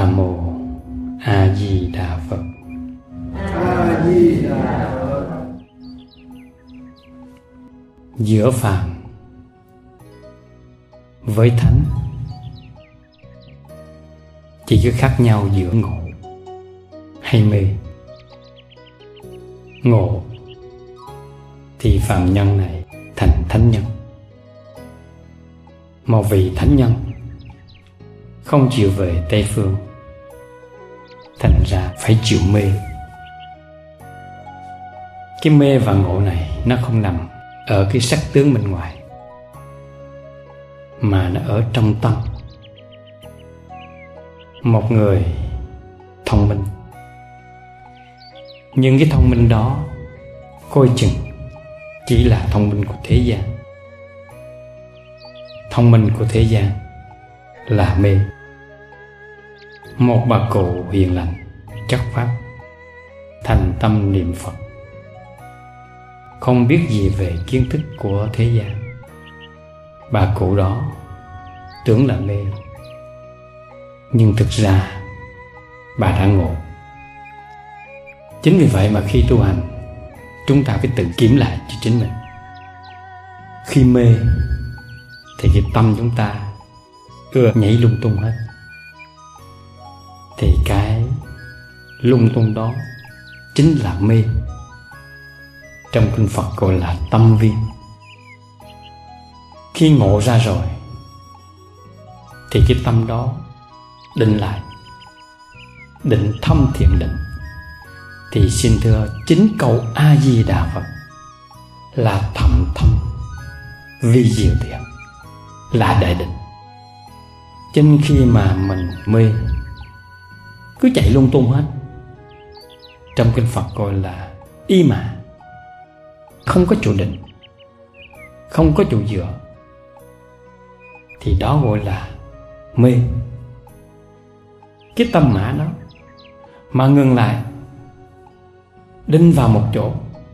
Nam Mô A Di Đà Phật. A Di Đà Phật. Giữa phàm với thánh chỉ có khác nhau giữa ngộ hay mê. Ngộ thì phàm nhân này thành thánh nhân. Một vị thánh nhân không chịu về Tây Phương, thành ra phải chịu mê. Cái mê và ngộ này nó không nằm ở cái sắc tướng bên ngoài, mà nó ở trong tâm. Một người thông minh, nhưng cái thông minh đó coi chừng chỉ là thông minh của thế gian. Thông minh của thế gian là mê. Một bà cụ hiền lành, chất phác, thành tâm niệm Phật, không biết gì về kiến thức của thế gian. Bà cụ đó tưởng là mê, nhưng thực ra bà đã ngộ. Chính vì vậy mà khi tu hành, chúng ta phải tự kiểm lại cho chính mình. Khi mê thì cái tâm chúng ta ưa nhảy lung tung hết, thì cái lung tung đó chính là mê. Trong kinh Phật gọi là tâm viên. Khi ngộ ra rồi thì cái tâm đó định lại, định thâm thiện định. Thì xin thưa, chính câu A Di Đà Phật là thầm thâm vi diệu thiện, là đại định. Chính khi mà mình mê cứ chạy lung tung hết, trong kinh Phật gọi là y mà, không có chỗ định, không có chỗ dựa, thì đó gọi là mê. Cái tâm mã đó mà ngừng lại, định vào một chỗ,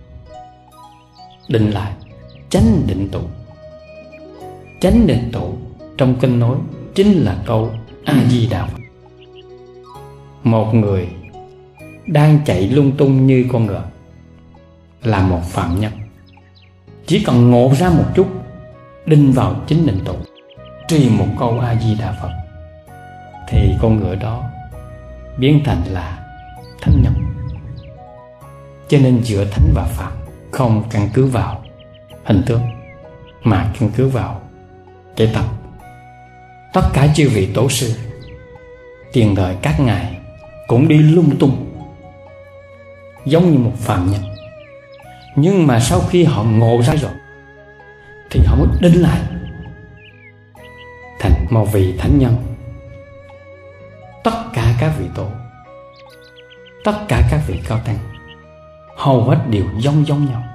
định lại, chánh định tụ. Chánh định tụ trong kinh nói chính là câu A Di Đà Phật. Một người đang chạy lung tung như con ngựa là một phạm nhân, chỉ cần ngộ ra một chút, định vào chính định tụ, trì một câu A Di Đà Phật, thì con ngựa đó biến thành là thánh nhân. Cho nên giữa thánh và phạm không căn cứ vào hình tướng, mà căn cứ vào cái tâm. Tất cả chư vị tổ sư tiền đời các ngài cũng đi lung tung giống như một phàm nhân, nhưng mà sau khi họ ngộ ra rồi thì họ mới định lại thành một vị thánh nhân. Tất cả các vị tổ, tất cả các vị cao tăng hầu hết đều giống nhau.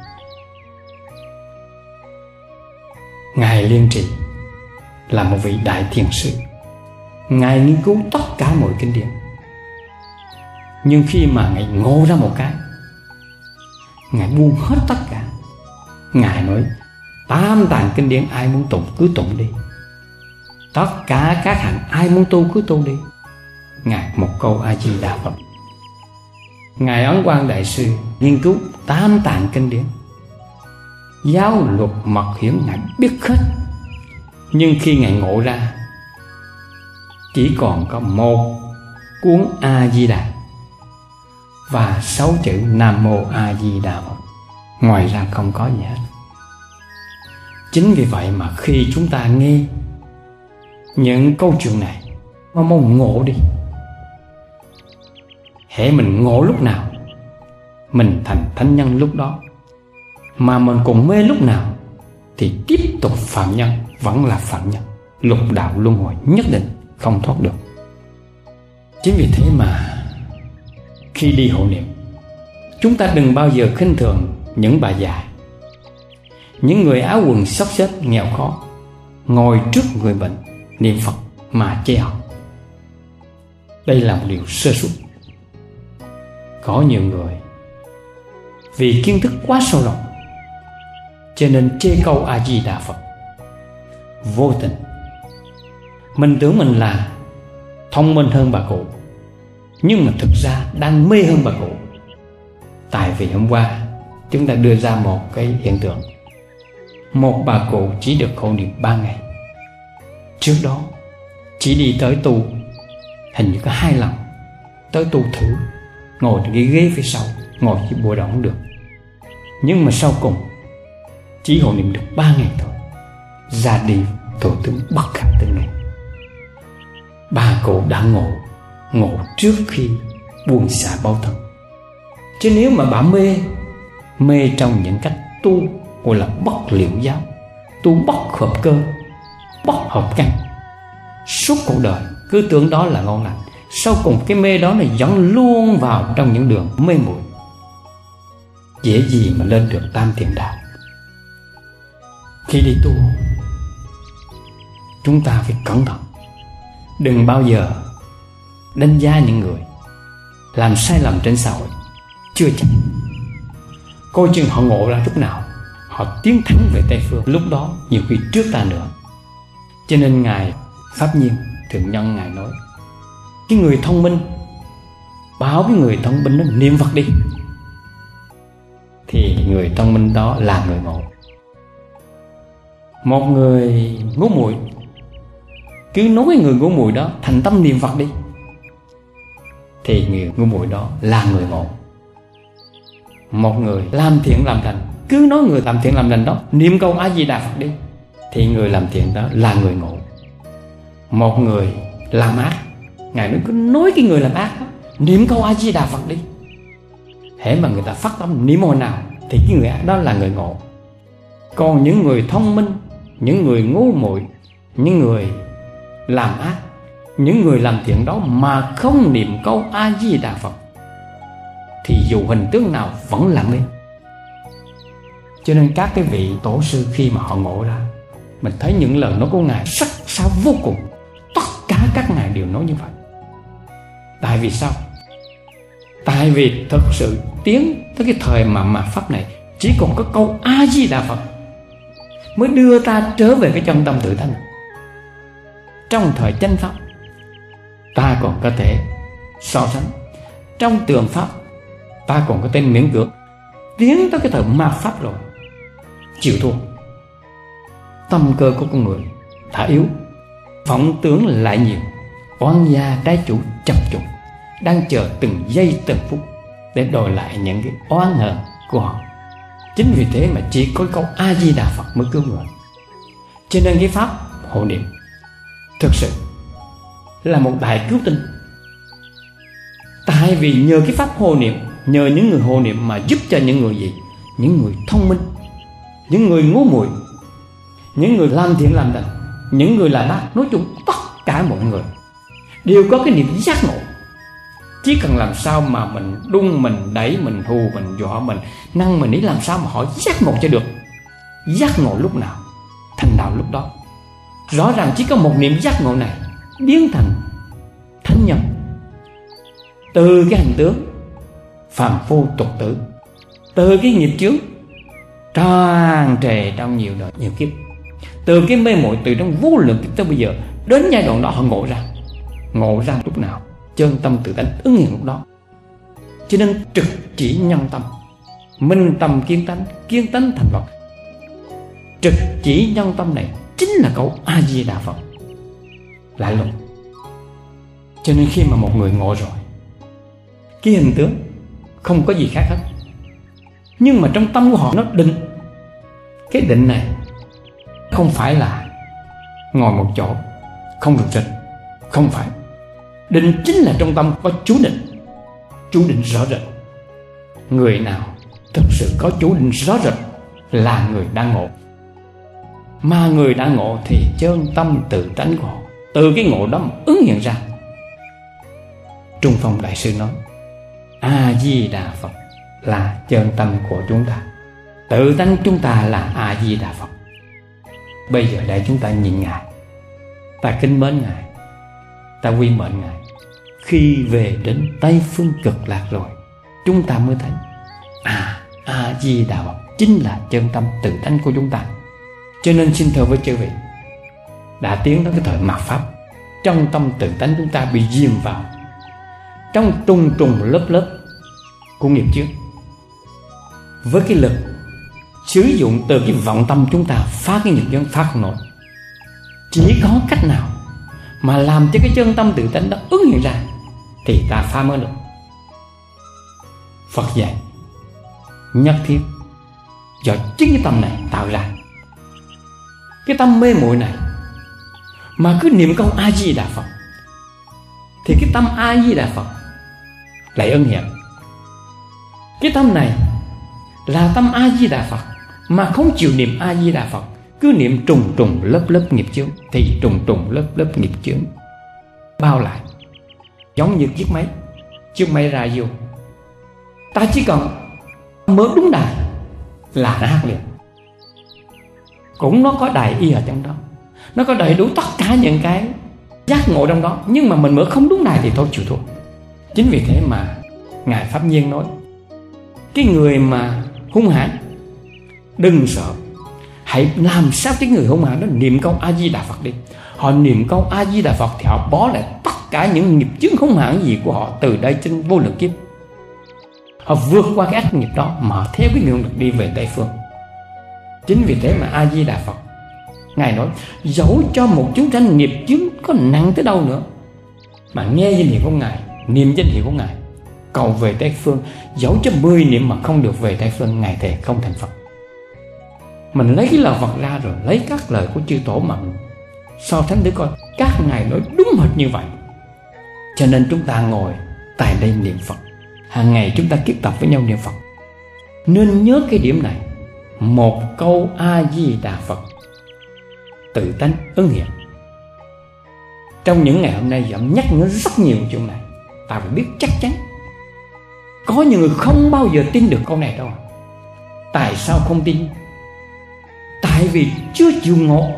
Ngài Liên Trì là một vị đại thiền sư, ngài nghiên cứu tất cả mọi kinh điển, nhưng khi mà ngài ngộ ra một cái, ngài buông hết tất cả. Ngài nói tam tạng kinh điển ai muốn tụng cứ tụng đi, tất cả các hạnh ai muốn tu cứ tu đi. Ngài một câu A Di Đà Phật. Ngài Ấn Quang Đại Sư nghiên cứu tam tạng kinh điển, giáo luật mật hiển ngài biết hết, nhưng khi ngài ngộ ra chỉ còn có một cuốn A Di Đà và 6 chữ Nam Mô A Di Đà Phật, ngoài ra không có gì hết. Chính vì vậy mà khi chúng ta nghe những câu chuyện này mà mong ngộ đi, hễ mình ngộ lúc nào mình thành thánh nhân lúc đó, mà mình còn mê lúc nào thì tiếp tục phạm nhân, vẫn là phạm nhân, lục đạo luân hồi nhất định không thoát được. Chính vì thế mà khi đi hộ niệm, chúng ta đừng bao giờ khinh thường những bà già, những người áo quần xốc xếch nghèo khó, ngồi trước người bệnh niệm Phật mà chê họ. Đây là một điều sơ suất. Có nhiều người vì kiến thức quá sâu rộng cho nên chê câu A Di Đà Phật. Vô tình mình tưởng mình là thông minh hơn bà cụ, nhưng mà thực ra đang mê hơn bà cụ. Tại vì hôm qua chúng ta đưa ra một cái hiện tượng. Một bà cụ chỉ được hộ niệm 3 ngày. Trước đó chỉ đi tới tu hình như có 2 lần. Tới tu thử, ngồi trên cái ghế phía sau, ngồi chỉ bùa đó cũng được. Nhưng mà sau cùng chỉ hộ niệm được 3 ngày thôi, ra đi tổ tướng bất khả tư nghị. Bà cụ đã ngộ trước khi buông xả báo thân. Chứ nếu mà bà mê trong những cách tu gọi là bất liệu giáo, tu bất hợp cơ, bất hợp căn, suốt cuộc đời cứ tưởng đó là ngon lành, sau cùng cái mê đó này dẫn luôn vào trong những đường mê muội, dễ gì mà lên được tam thiện đạo. Khi đi tu, chúng ta phải cẩn thận, đừng bao giờ đánh giá những người làm sai lầm trên xã hội chưa chắc. Coi chừng họ ngộ ra lúc nào, họ tiến thẳng về Tây Phương, lúc đó nhiều khi trước ta nữa. Cho nên Ngài Pháp Nhiên Thượng Nhân Ngài nói, cái người thông minh bảo cái người thông minh nó niệm Phật đi, thì người thông minh đó là người ngộ. Một người ngu muội cứ nói người ngu muội đó thành tâm niệm Phật đi, thì người ngu muội đó là người ngộ. Một người làm thiện làm lành cứ nói người làm thiện làm lành đó niệm câu A Di Đà Phật đi, thì người làm thiện đó là người ngộ. Một người làm ác, Ngài nói cứ nói cái người làm ác đó niệm câu A Di Đà Phật đi, hễ mà người ta phát tâm niệm hồi nào thì cái người ác đó là người ngộ. Còn những người thông minh, những người ngu muội, những người làm ác, những người làm thiện đó mà không niệm câu A Di Đà Phật thì dù hình tướng nào vẫn là mê. Cho nên các cái vị tổ sư khi mà họ ngộ ra, mình thấy những lời nói của Ngài sắc sảo vô cùng. Tất cả các Ngài đều nói như vậy. Tại vì sao? Tại vì thực sự tiến tới cái thời mà Pháp này chỉ còn có câu A Di Đà Phật mới đưa ta trở về cái chân tâm tự tánh. Trong thời chánh Pháp ta còn có thể so sánh, trong tường Pháp ta còn có thể miễn cưỡng, tiến tới cái thời ma Pháp rồi chịu thua. Tâm cơ của con người đã yếu, vọng tưởng lại nhiều, oan gia trái chủ chập trùng, đang chờ từng giây từng phút để đòi lại những cái oán hờn của họ. Chính vì thế mà chỉ có câu A Di Đà Phật mới cứu người. Cho nên cái pháp hộ niệm thực sự là một đại cứu tinh. Tại vì nhờ cái pháp hộ niệm, nhờ những người hộ niệm mà giúp cho những người gì? Những người thông minh, những người ngu muội, những người làm thiện làm lành, những người làm ác, nói chung tất cả mọi người đều có cái niệm giác ngộ. Chỉ cần làm sao mà mình đung, mình đẩy, mình hù, mình dọa, mình năn, mình ý làm sao mà họ giác ngộ cho được. Giác ngộ lúc nào thành đạo lúc đó. Rõ ràng chỉ có một niệm giác ngộ này biến thành thánh nhân. Từ cái hành tướng phàm phu tục tử, từ cái nghiệp chướng tràn trề trong nhiều đời nhiều kiếp, từ cái mê muội, từ trong vô lượng kiếp tới bây giờ, đến giai đoạn đó họ ngộ ra lúc nào chân tâm tự tánh ứng hiện lúc đó. Cho nên trực chỉ nhân tâm, minh tâm kiến tánh thành Phật. Trực chỉ nhân tâm này chính là câu A Di Đà Phật lại luôn. Cho nên khi mà một người ngộ rồi, cái hình tướng không có gì khác hết, nhưng mà trong tâm của họ nó định. Cái định này không phải là ngồi một chỗ không được rịch, không phải. Định chính là trong tâm có chú định rõ rệt. Người nào thực sự có chú định rõ rệt là người đang ngộ. Mà người đang ngộ thì chân tâm tự tánh của họ từ cái ngộ đó mà ứng hiện ra. Trung Phong Đại Sư nói A Di Đà Phật là chân tâm của chúng ta, tự tánh chúng ta là A Di Đà Phật. Bây giờ đây chúng ta nhìn Ngài, ta kính mến Ngài, ta quy mệnh Ngài. Khi về đến Tây Phương Cực Lạc rồi, chúng ta mới thấy A Di Đà Phật chính là chân tâm tự tánh của chúng ta. Cho nên xin thưa với chư vị, đã tiến đến cái thời mạt Pháp, trong tâm tự tánh chúng ta bị diêm vào, trong trùng trùng lớp lớp của nghiệp chướng. Với cái lực sử dụng từ cái vọng tâm chúng ta phá cái nghiệp chướng phá không nổi. Chỉ có cách nào mà làm cho cái chân tâm tự tánh đó ứng hiện ra thì ta phá mới được. Phật dạy nhất thiết do chính cái tâm này tạo ra. Cái tâm mê muội này mà cứ niệm câu A Di Đà Phật thì cái tâm A Di Đà Phật lại ưng hiện. Cái tâm này là tâm A Di Đà Phật mà không chịu niệm A Di Đà Phật, cứ niệm trùng trùng lớp lớp nghiệp chướng thì trùng trùng lớp lớp nghiệp chướng bao lại, giống như chiếc máy radio. Ta chỉ cần mở đúng đài là nó hát liền. Cũng nó có đài y ở trong đó, nó có đầy đủ tất cả những cái giác ngộ trong đó, nhưng mà mình mở không đúng đài thì thôi chịu thua. Chính vì thế mà Ngài Pháp Nhiên nói cái người mà hung hãn đừng sợ, hãy làm sao cái người hung hãn đó niệm câu A Di Đà Phật đi. Họ niệm câu A Di Đà Phật thì họ bỏ lại tất cả những nghiệp chướng hung hãn gì của họ từ đây trên vô lượng kiếp. Họ vượt qua cái ác nghiệp đó mà theo cái nguyện lực đi về Tây Phương. Chính vì thế mà A Di Đà Phật Ngài nói dẫu cho một chúng sanh nghiệp chướng có nặng tới đâu nữa mà nghe danh hiệu của Ngài, niệm danh hiệu của Ngài, cầu về Tây Phương, dẫu cho 10 niệm mà không được về Tây Phương, Ngài thề không thành Phật. Mình lấy cái lời Phật ra rồi lấy các lời của chư tổ mà mình so sánh để coi các Ngài nói đúng hệt như vậy. Cho nên chúng ta ngồi tại đây niệm Phật, hàng ngày chúng ta kết tập với nhau niệm Phật, nên nhớ cái điểm này. Một câu A Di Đà Phật tự tánh ứng hiện. Trong những ngày hôm nay Dẫm nhắc nhớ rất nhiều chuyện này. Ta phải biết chắc chắn. Có những người không bao giờ tin được câu này đâu. Tại sao không tin? Tại vì chưa chịu ngộ.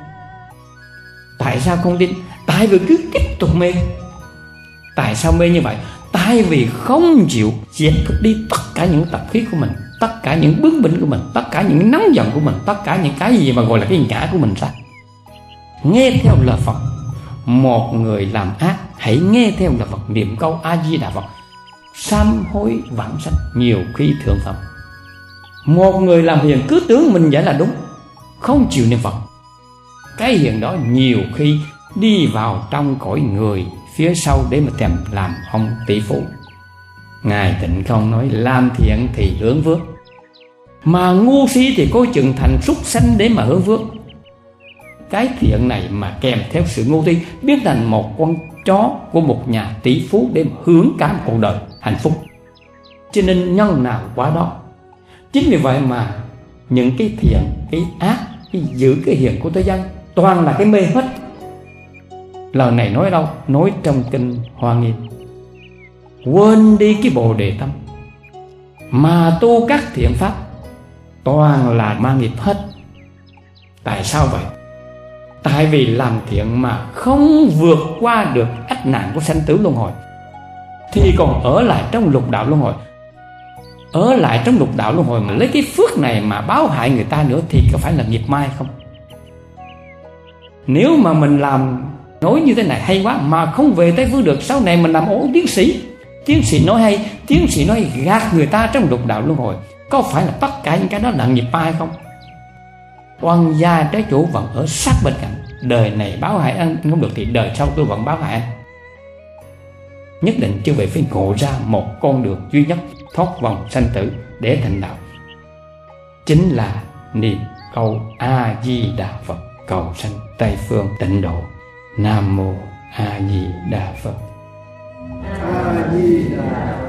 Tại sao không tin? Tại vì cứ tiếp tục mê. Tại sao mê như vậy? Tại vì không chịu dẹp đi tất cả những tập khí của mình, tất cả những bướng bỉnh của mình, tất cả những nóng giận của mình, tất cả những cái gì mà gọi là cái ngã của mình ra. Nghe theo lời Phật. Một người làm ác hãy nghe theo lời Phật, niệm câu A Di Đà Phật, sám hối vãng sanh, nhiều khi thượng phẩm. Một người làm hiền cứ tưởng mình giải là đúng, không chịu niệm Phật, cái hiền đó nhiều khi đi vào trong cõi người phía sau để mà tìm làm ông tỷ phú. Ngài Tịnh Không nói làm thiện thì hướng phước, mà ngu si thì coi chừng thành súc sanh để mà hướng phước. Cái thiện này mà kèm theo sự ngu si biến thành một con chó của một nhà tỷ phú để mà hưởng cả một cuộc đời hạnh phúc. Cho nên nhân nào quá đó. Chính vì vậy mà những cái thiện, cái ác, cái dữ, cái hiền của thế gian toàn là cái mê hết. Lời này nói đâu? Nói trong kinh Hoa Nghiêm. Quên đi cái bồ đề tâm mà tu các thiện pháp toàn là ma nghiệp hết. Tại sao vậy? Tại vì làm thiện mà không vượt qua được ách nạn của sanh tử luân hồi thì còn ở lại trong lục đạo luân hồi. Ở lại trong lục đạo luân hồi mà lấy cái phước này mà báo hại người ta nữa thì có phải là nghiệp mai không? Nếu mà mình làm nói như thế này hay quá mà không về Tây Phương được, sau này mình làm ổ tiến sĩ. Tiến sĩ nói hay, tiến sĩ nói gạt người ta trong lục đạo luân hồi, có phải là tất cả những cái đó là nghiệp mai không? Oan gia trái chủ vẫn ở sát bên cạnh. Đời này báo hại anh không được thì đời sau tôi vẫn báo hại anh. Nhất định chưa về phải ngộ ra một con đường duy nhất thoát vòng sanh tử để thành đạo, chính là niệm câu A Di Đà Phật cầu sanh Tây Phương tịnh độ. Nam mô A Di Đà Phật. A Di Đà Phật.